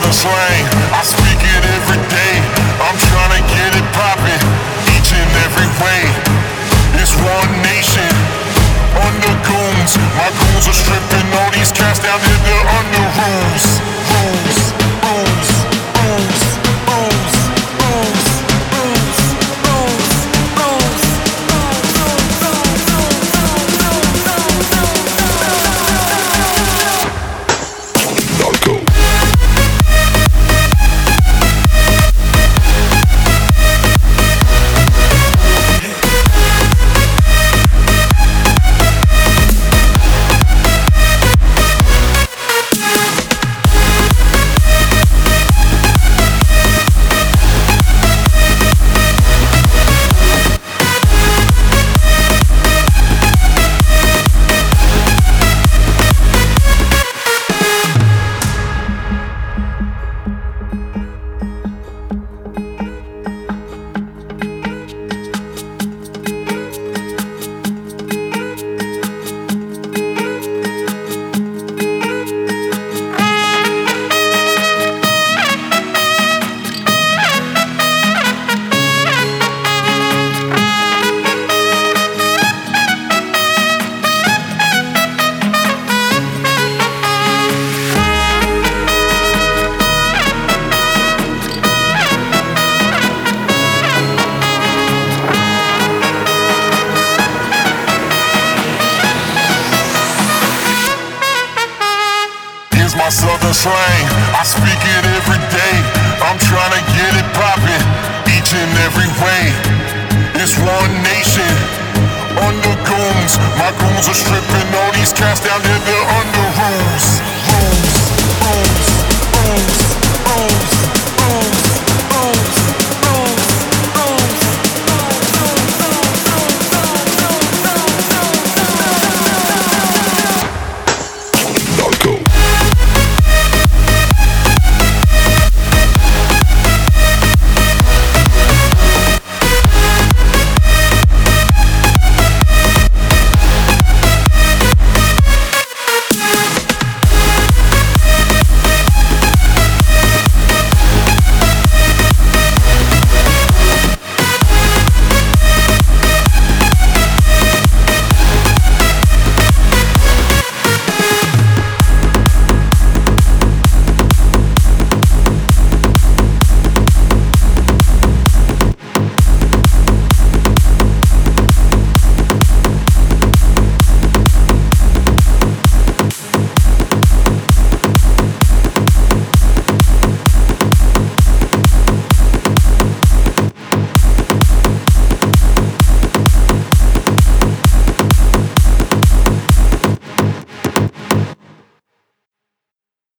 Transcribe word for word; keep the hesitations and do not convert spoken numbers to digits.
southern slang, I speak it every day. I'm trying to get it poppin', each and every way. It's one nation, under goons. My goons are stripping all these cats down to the under rules. Rules, rules, rules, rules, rules, rules, rules, rules. Narco. My southern slang, I speak it every day.